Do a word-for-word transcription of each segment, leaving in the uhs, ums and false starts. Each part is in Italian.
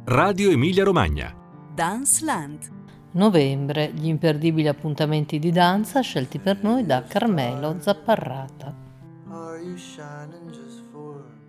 Radio Emilia Romagna. Danceland. Novembre, gli imperdibili appuntamenti di danza scelti per noi da Carmelo Zapparrata. Are you shining just for me?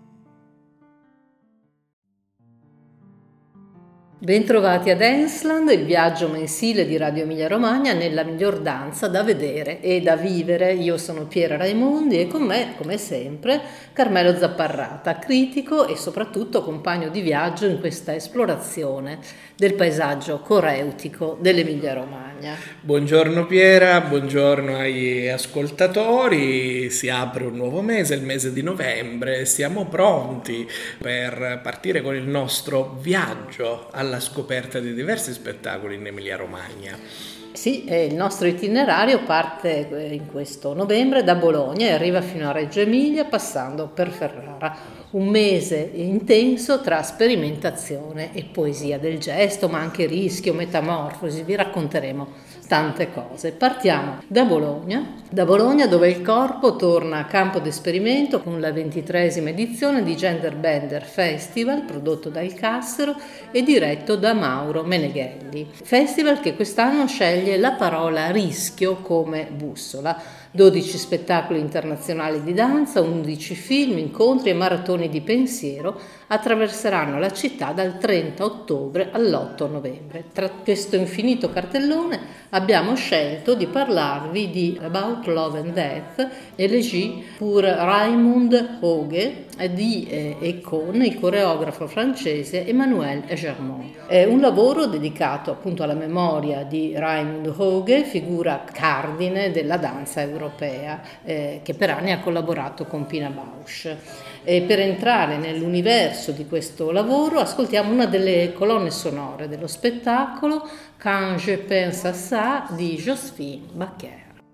Bentrovati a Danceland, il viaggio mensile di Radio Emilia Romagna nella miglior danza da vedere e da vivere. Io sono Piera Raimondi e con me, come sempre, Carmelo Zapparrata, critico e soprattutto compagno di viaggio in questa esplorazione del paesaggio coreutico dell'Emilia Romagna. Buongiorno Piera, buongiorno agli ascoltatori. Si apre un nuovo mese, il mese di novembre. Siamo pronti per partire con il nostro viaggio alla scoperta di diversi spettacoli in Emilia Romagna. Sì, eh, il nostro itinerario parte in questo novembre da Bologna e arriva fino a Reggio Emilia passando per Ferrara. Un mese intenso tra sperimentazione e poesia del gesto, ma anche rischio, metamorfosi, vi racconteremo tante cose. Partiamo da Bologna, da Bologna dove il corpo torna a campo d'esperimento con la ventitreesima edizione di Gender Bender Festival, prodotto dal Cassero e diretto da Mauro Meneghelli. Festival che quest'anno sceglie la parola rischio come bussola. dodici spettacoli internazionali di danza, undici film, incontri e maratoni di pensiero attraverseranno la città dal trenta ottobre all'otto novembre. Tra questo infinito cartellone abbiamo scelto di parlarvi di About Love and Death, Elegie pour Raymond Hoge di, eh, e con il coreografo francese Emmanuel Germont. È un lavoro dedicato appunto alla memoria di Raymond Hoge, figura cardine della danza europea, eh, che per anni ha collaborato con Pina Bausch. E per entrare nell'universo di questo lavoro ascoltiamo una delle colonne sonore dello spettacolo, Quand je pense à ça di Joséphine Baker.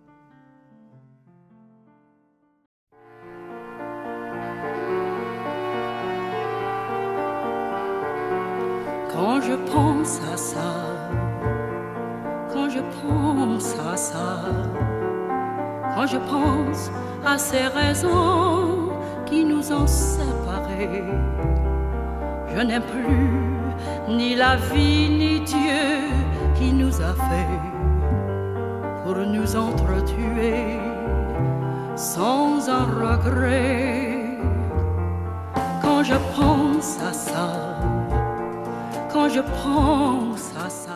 Quand je pense à ça, quand je pense à ça, quand je pense à ces raisons qui nous ont séparés, je n'aime plus ni la vie ni Dieu qui nous a fait pour nous entretuer sans un regret. Quand je pense à ça, quand je pense à ça.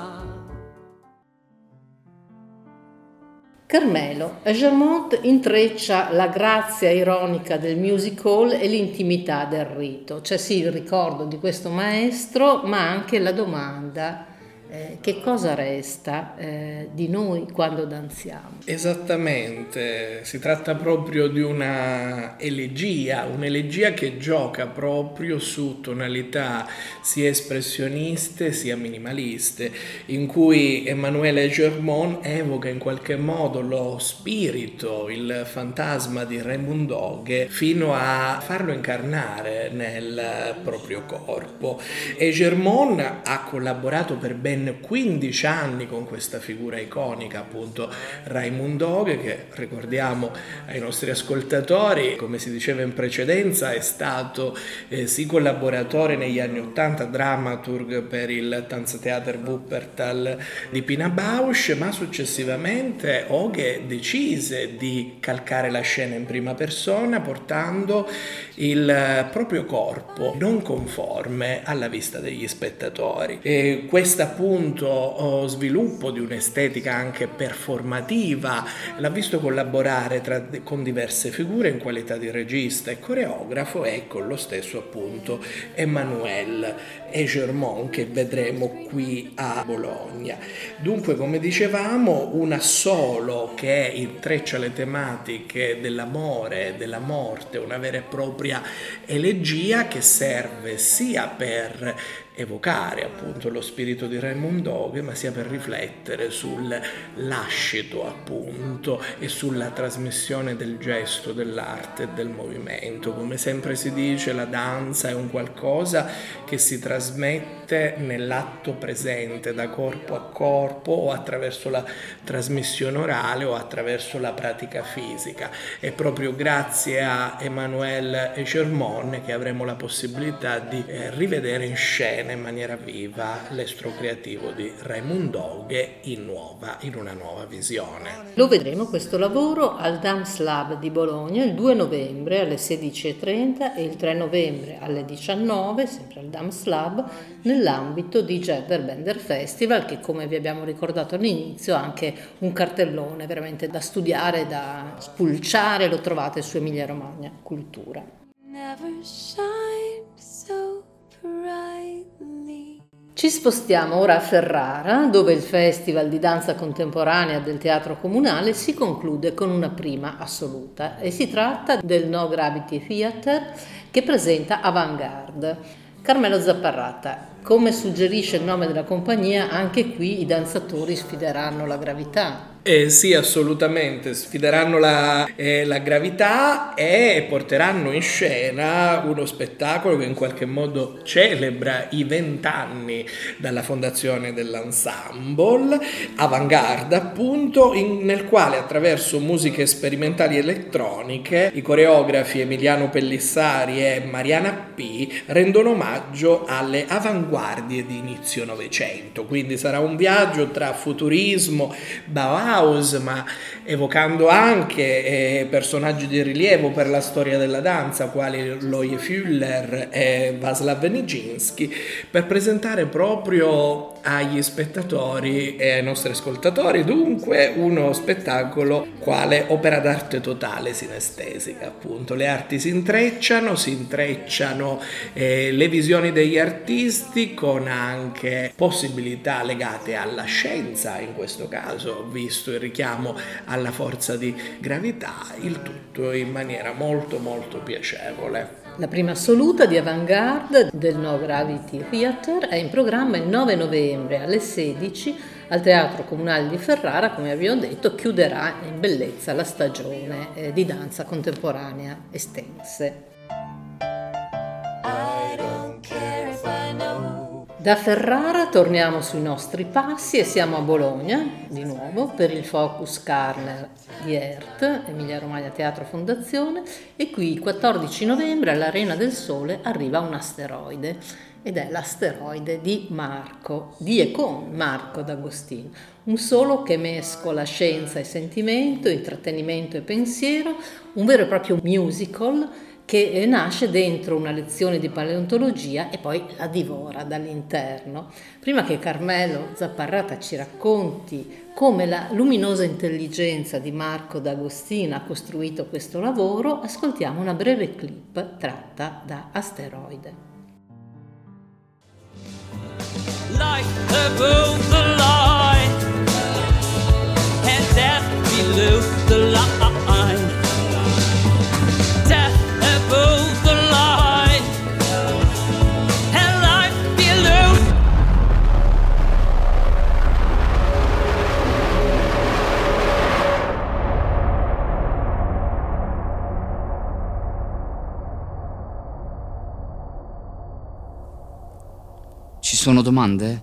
Carmelo Germont intreccia la grazia ironica del music hall e l'intimità del rito. C'è sì il ricordo di questo maestro, ma anche la domanda: eh, che cosa resta eh, di noi quando danziamo? Esattamente, si tratta proprio di una elegia, un'elegia che gioca proprio su tonalità sia espressioniste sia minimaliste, in cui Emmanuel Germont evoca in qualche modo lo spirito, il fantasma di Raymond Hoge, fino a farlo incarnare nel proprio corpo. E Germont ha collaborato per ben quindici anni con questa figura iconica, appunto Raymond Hoge, che ricordiamo ai nostri ascoltatori, come si diceva in precedenza, è stato eh, sì collaboratore negli anni ottanta, dramaturg per il Tanztheater Wuppertal di Pina Bausch, ma successivamente Hoge decise di calcare la scena in prima persona portando il proprio corpo non conforme alla vista degli spettatori. E questa appunto sviluppo di un'estetica anche performativa l'ha visto collaborare tra, con diverse figure in qualità di regista e coreografo e con lo stesso appunto Emmanuel Germont che vedremo qui a Bologna. Dunque, come dicevamo, un assolo che intreccia le tematiche dell'amore, della morte, una vera e propria elegia che serve sia per evocare appunto lo spirito di Raymond Hoge, ma sia per riflettere sul lascito appunto e sulla trasmissione del gesto, dell'arte e del movimento. Come sempre si dice, la danza è un qualcosa che si trasmette nell'atto presente, da corpo a corpo, o attraverso la trasmissione orale o attraverso la pratica fisica. È proprio grazie a Emmanuel Germont che avremo la possibilità di eh, rivedere in scena scena in maniera viva l'estro creativo di Raymond Dogge in, nuova, in una nuova visione. Lo vedremo questo lavoro al Dance Lab di Bologna il due novembre alle sedici e trenta e il tre novembre alle diciannove, sempre al Dance Lab, nell'ambito di Jazzer Bender Festival, che, come vi abbiamo ricordato all'inizio, ha anche un cartellone veramente da studiare, da spulciare, lo trovate su Emilia Romagna Cultura. Never shine so brightly. Ci spostiamo ora a Ferrara, dove il Festival di danza contemporanea del Teatro Comunale si conclude con una prima assoluta, e si tratta del No Gravity Theater, che presenta Avant-Garde. Carmelo Zapparrata, come suggerisce il nome della compagnia, anche qui i danzatori sfideranno la gravità. Eh sì, assolutamente, sfideranno la, eh, la gravità e porteranno in scena uno spettacolo che in qualche modo celebra i vent'anni dalla fondazione dell'ensemble, Avant-Garde appunto, in, nel quale attraverso musiche sperimentali elettroniche i coreografi Emiliano Pellissari e Mariana P rendono omaggio alle avanguardie di inizio Novecento, quindi sarà un viaggio tra futurismo, Bauhaus, ma evocando anche eh, personaggi di rilievo per la storia della danza quali Loie Fuller e Václav Nijinsky, per presentare proprio agli spettatori e ai nostri ascoltatori dunque uno spettacolo quale opera d'arte totale sinestesica. Appunto, le arti si intrecciano, si intrecciano eh, le visioni degli artisti con anche possibilità legate alla scienza, in questo caso visto il richiamo alla forza di gravità, il tutto in maniera molto molto piacevole. La prima assoluta di Avant-Garde del No Gravity Theater è in programma il nove novembre alle sedici al Teatro Comunale di Ferrara. Come abbiamo detto, chiuderà in bellezza la stagione eh, di danza contemporanea Estense. I don't care if I know. Da Ferrara torniamo sui nostri passi e siamo a Bologna, di nuovo, per il Focus Carner di E R T, Emilia Romagna Teatro Fondazione, e qui il quattordici novembre all'Arena del Sole arriva un asteroide, ed è l'asteroide di Marco, di e con Marco D'Agostino, un solo che mescola scienza e sentimento, intrattenimento e pensiero, un vero e proprio musical che nasce dentro una lezione di paleontologia e poi la divora dall'interno. Prima che Carmelo Zapparrata ci racconti come la luminosa intelligenza di Marco D'Agostino ha costruito questo lavoro, ascoltiamo una breve clip tratta da Asteroide. Life above the line and death below the line. Death above the line and life below. Ci sono domande?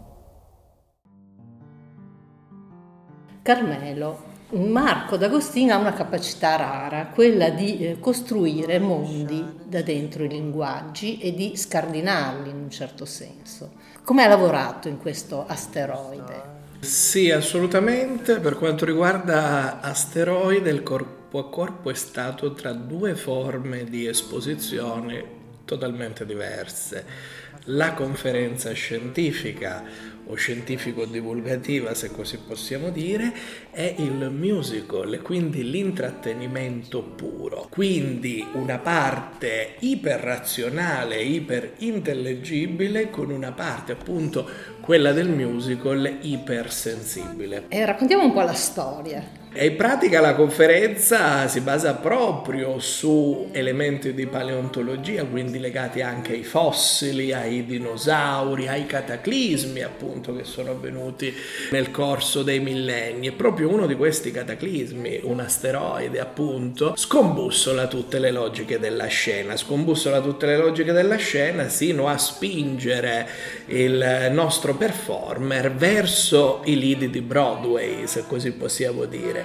Carmelo, Marco D'Agostino ha una capacità rara, quella di eh, costruire mondi da dentro i linguaggi e di scardinarli in un certo senso. Come ha lavorato in questo asteroide? Sì, assolutamente. Per quanto riguarda Asteroide, il corpo a corpo è stato tra due forme di esposizione totalmente diverse. La conferenza scientifica o scientifico-divulgativa, se così possiamo dire, è il musical, quindi l'intrattenimento puro. Quindi una parte iperrazionale, iperintellegibile, con una parte appunto, quella del musical, ipersensibile. E raccontiamo un po' la storia. E in pratica la conferenza si basa proprio su elementi di paleontologia, quindi legati anche ai fossili, ai dinosauri, ai cataclismi appunto che sono avvenuti nel corso dei millenni. E proprio uno di questi cataclismi, un asteroide appunto, scombussola tutte le logiche della scena, scombussola tutte le logiche della scena sino a spingere il nostro performer verso i lidi di Broadway, se così possiamo dire.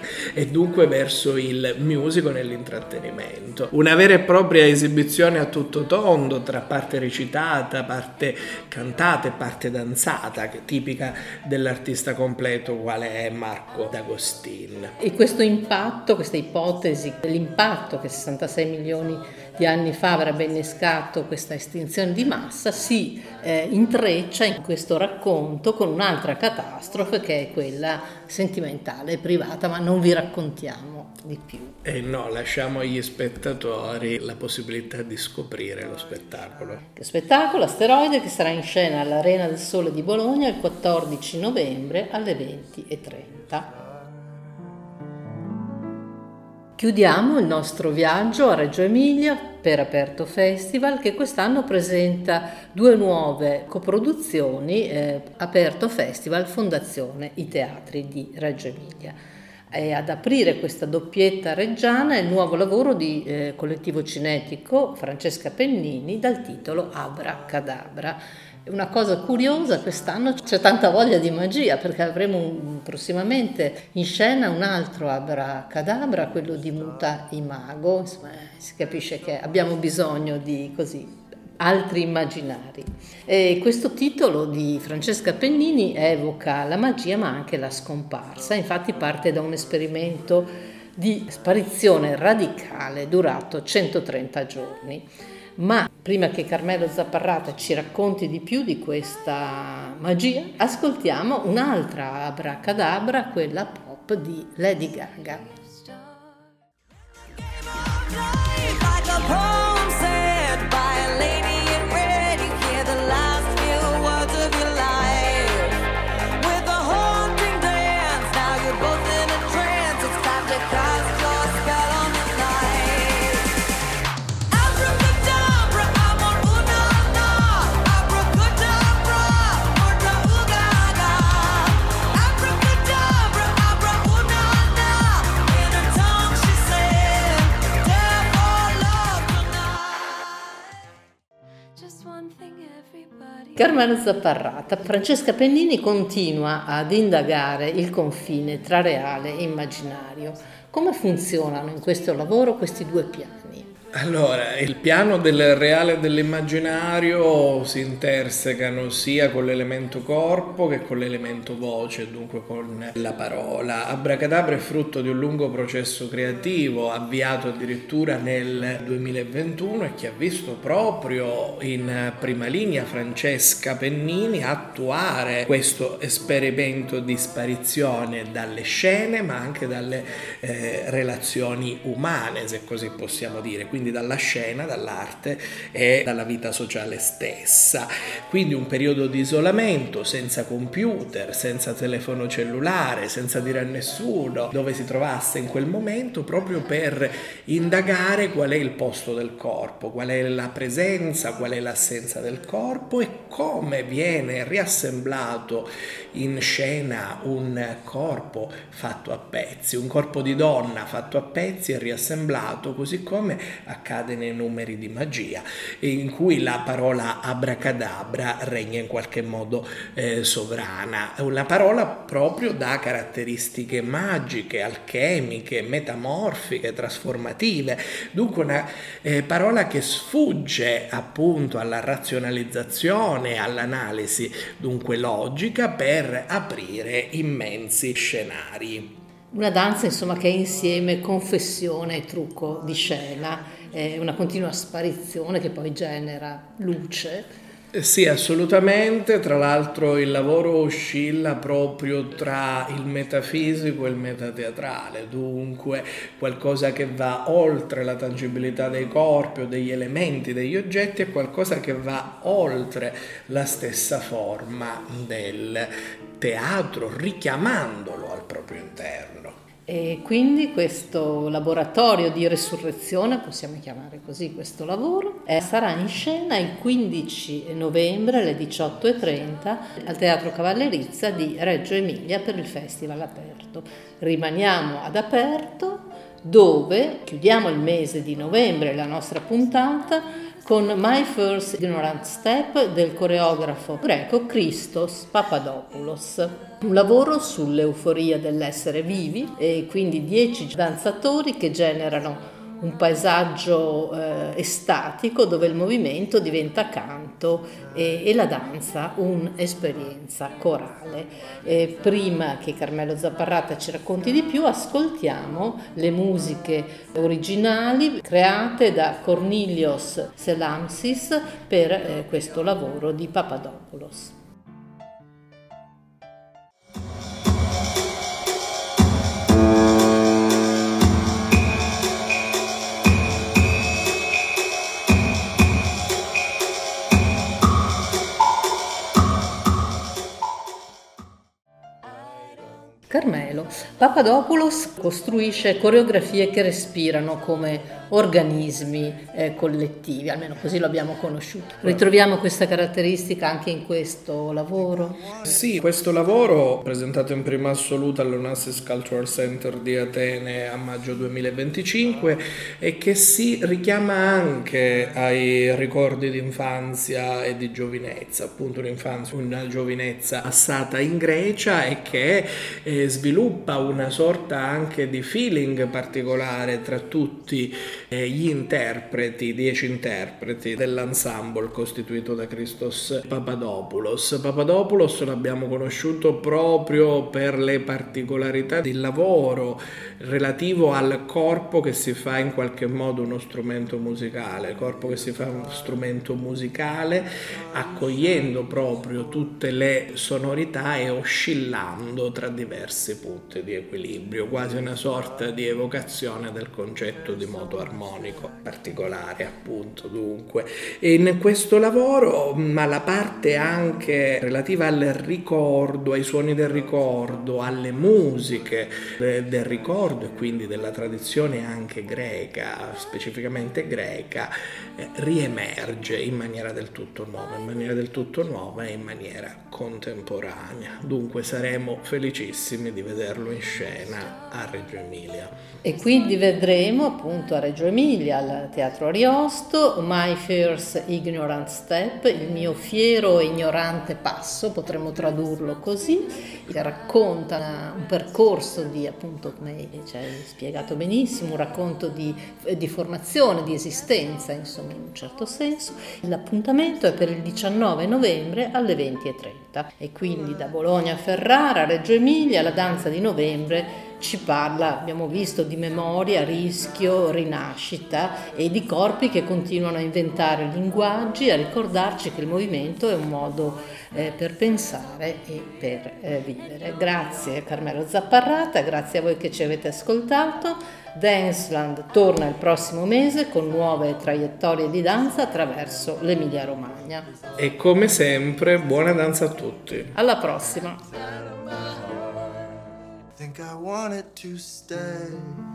e dunque verso il musical e l'intrattenimento. Una vera e propria esibizione a tutto tondo tra parte recitata, parte cantata e parte danzata, che è tipica dell'artista completo quale è Marco D'Agostin. E questo impatto, questa ipotesi dell'impatto che sessantasei milioni di anni fa avrebbe innescato questa estinzione di massa si eh, intreccia in questo racconto con un'altra catastrofe che è quella sentimentale e privata, ma non vi raccontiamo di più. E no, lasciamo agli spettatori la possibilità di scoprire lo spettacolo. Lo spettacolo Asteroide, che sarà in scena all'Arena del Sole di Bologna il quattordici novembre alle venti e trenta. Chiudiamo il nostro viaggio a Reggio Emilia per Aperto Festival, che quest'anno presenta due nuove coproduzioni, eh, Aperto Festival Fondazione I Teatri di Reggio Emilia. E ad aprire questa doppietta reggiana è il nuovo lavoro di eh, collettivo cinetico Francesca Pennini dal titolo Abra Cadabra. Una cosa curiosa, quest'anno c'è tanta voglia di magia perché avremo un, prossimamente in scena un altro Abra Cadabra, quello di Muta Imago. Insomma, si capisce che abbiamo bisogno di così altri immaginari. E questo titolo di Francesca Pennini evoca la magia ma anche la scomparsa, infatti parte da un esperimento di sparizione radicale durato centotrenta giorni. Ma prima che Carmelo Zapparrata ci racconti di più di questa magia, ascoltiamo un'altra Abracadabra, quella pop di Lady Gaga. Carmelo Zapparrata. Francesca Pennini continua ad indagare il confine tra reale e immaginario. Come funzionano in questo lavoro questi due piani? Allora, il piano del reale e dell'immaginario si intersecano sia con l'elemento corpo che con l'elemento voce, dunque con la parola. Abracadabra è frutto di un lungo processo creativo avviato addirittura nel duemilaventuno e che ha visto proprio in prima linea Francesca Pennini attuare questo esperimento di sparizione dalle scene ma anche dalle eh, relazioni umane, se così possiamo dire. Quindi dalla scena, dall'arte e dalla vita sociale stessa. Quindi un periodo di isolamento, senza computer, senza telefono cellulare, senza dire a nessuno dove si trovasse in quel momento, proprio per indagare qual è il posto del corpo, qual è la presenza, qual è l'assenza del corpo e come viene riassemblato in scena un corpo fatto a pezzi, un corpo di donna fatto a pezzi e riassemblato, così come accade nei numeri di magia, in cui la parola abracadabra regna in qualche modo eh, sovrana. È una parola proprio da caratteristiche magiche, alchemiche, metamorfiche, trasformative, dunque una eh, parola che sfugge appunto alla razionalizzazione, all'analisi dunque logica, per aprire immensi scenari. Una danza insomma che è insieme confessione e trucco di scena, è una continua sparizione che poi genera luce. Sì, assolutamente. Tra l'altro il lavoro oscilla proprio tra il metafisico e il metateatrale, dunque qualcosa che va oltre la tangibilità dei corpi o degli elementi, degli oggetti, e qualcosa che va oltre la stessa forma del teatro, richiamandolo al proprio interno. E quindi questo laboratorio di resurrezione, possiamo chiamare così questo lavoro, eh, sarà in scena il quindici novembre alle diciotto e trenta al Teatro Cavallerizza di Reggio Emilia per il Festival Aperto. Rimaniamo ad Aperto, dove chiudiamo il mese di novembre, la nostra puntata, con My First Ignorant Step del coreografo greco Christos Papadopoulos. Un lavoro sull'euforia dell'essere vivi e quindi dieci danzatori che generano un paesaggio eh, estatico dove il movimento diventa canto e, e la danza un'esperienza corale. E prima che Carmelo Zapparrata ci racconti di più, ascoltiamo le musiche originali create da Kornilios Selamsis per eh, questo lavoro di Papadopoulos. Carmelo. Papadopoulos costruisce coreografie che respirano come organismi eh, collettivi, almeno così lo abbiamo conosciuto. Ritroviamo questa caratteristica anche in questo lavoro? Sì, questo lavoro presentato in prima assoluta all'Onassis Cultural Center di Atene a maggio duemilaventicinque e che si richiama anche ai ricordi di infanzia e di giovinezza, appunto un'infanzia, una giovinezza passata in Grecia e che eh, sviluppa una sorta anche di feeling particolare tra tutti eh, gli interpreti, dieci interpreti dell'ensemble costituito da Christos Papadopoulos. Papadopoulos l'abbiamo conosciuto proprio per le particolarità del lavoro relativo al corpo che si fa in qualche modo uno strumento musicale, il corpo che si fa uno strumento musicale accogliendo proprio tutte le sonorità e oscillando tra diversi punti di equilibrio, quasi una sorta di evocazione del concetto di moto armonico particolare, appunto. Dunque, in questo lavoro, ma la parte anche relativa al ricordo, ai suoni del ricordo, alle musiche del ricordo e quindi della tradizione anche greca, specificamente greca, eh, riemerge in maniera del tutto nuova, in maniera del tutto nuova e in maniera contemporanea. Dunque saremo felicissimi di vederlo in scena a Reggio Emilia. E quindi vedremo appunto a Reggio Emilia, al Teatro Ariosto, My First Ignorant Step, il mio fiero e ignorante passo, potremmo tradurlo così, che racconta un percorso di, appunto, come ci hai spiegato benissimo, un racconto di, di formazione, di esistenza, insomma, in un certo senso. L'appuntamento è per il diciannove novembre alle venti e trenta e quindi da Bologna a Ferrara, Reggio Emilia, la danza di novembre ci parla, abbiamo visto, di memoria, rischio, rinascita e di corpi che continuano a inventare linguaggi, a ricordarci che il movimento è un modo eh, per pensare e per eh, vivere. Grazie Carmelo Zapparrata, grazie a voi che ci avete ascoltato. Danceland torna il prossimo mese con nuove traiettorie di danza attraverso l'Emilia Romagna. E come sempre, buona danza a tutti. Alla prossima. Think I wanted to stay.